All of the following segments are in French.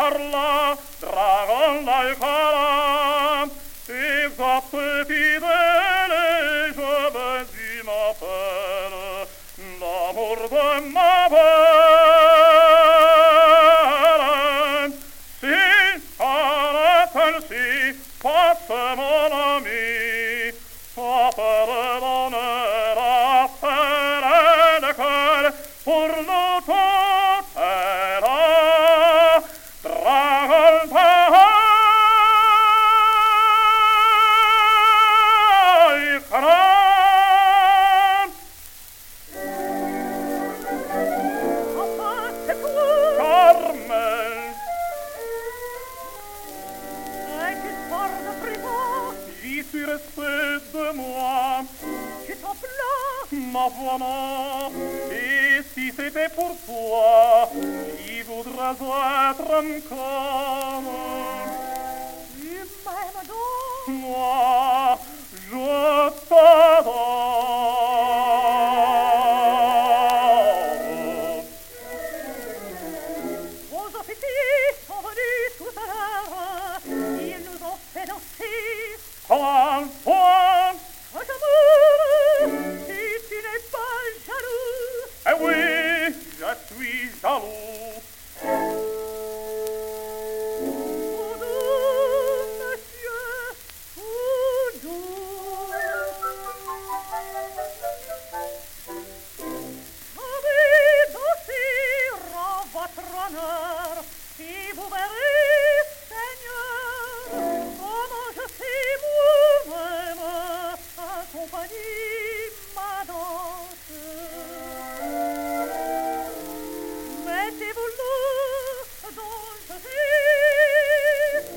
parla, dragon l'alcala, exacte fidèle, je veux m'appelle, l'amour de ma belle. Si, arrête-si, passe mon ami, ça peut donner à faire le cœur pour nous toutes et là, dragon l'alcala. Carmen, j'y suis resté de moi. Tu t'en plains, Ma voilà, et si c'était pour toi, j'y voudrais être encore. tu m'aimes donc. Moi, je t'adore. Vos officiers sont venus tout à l'heure. Ils nous ont fait danser. Point, point, Oh, j'amour, si tu n'es pas jaloux. eh oui, je suis jaloux. Oh, doux, monsieur, oh, doux. Allez danser en votre honneur, si vous verrez, Seigneur, comment je sais moi-même accompagner ma danse. Mettez-vous là dans je vais,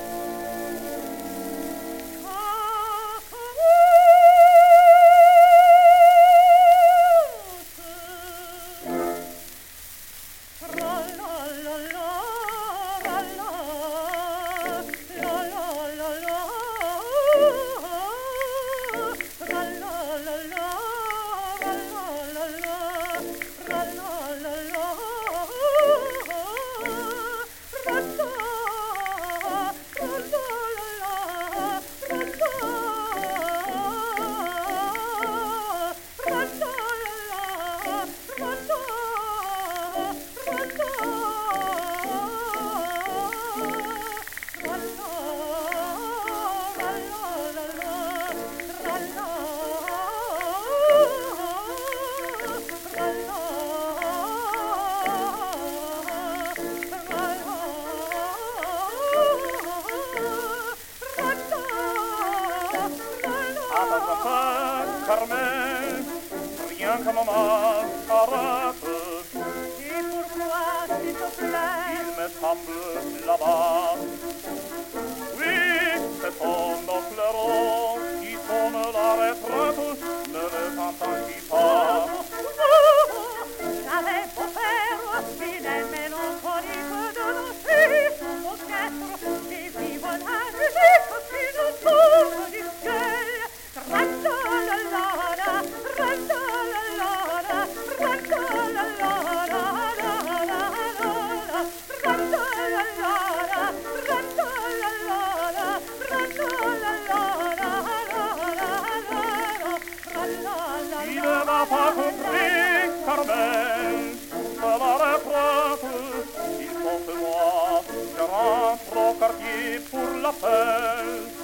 Carmen, rien que maman arrête. et pourquoi, s'il te plaît, Il me semble là-bas. Oui, c'est ton fleuron qui sonne la retraite, ne l'entends-tu pas? j'avais beau faire fidèle mélancolique de nos filles sans orchestre, et vive la musique qui nous tombe du ciel. Ra-la-la-la-la, ra-la-la-la-la, ra-la-la-la-la, ra-la-la-la-la, ra-la-la-la-la. Il n'a pas compris, Carmen, que la retraite, il faut que moi, je rentre au quartier pour l'appel.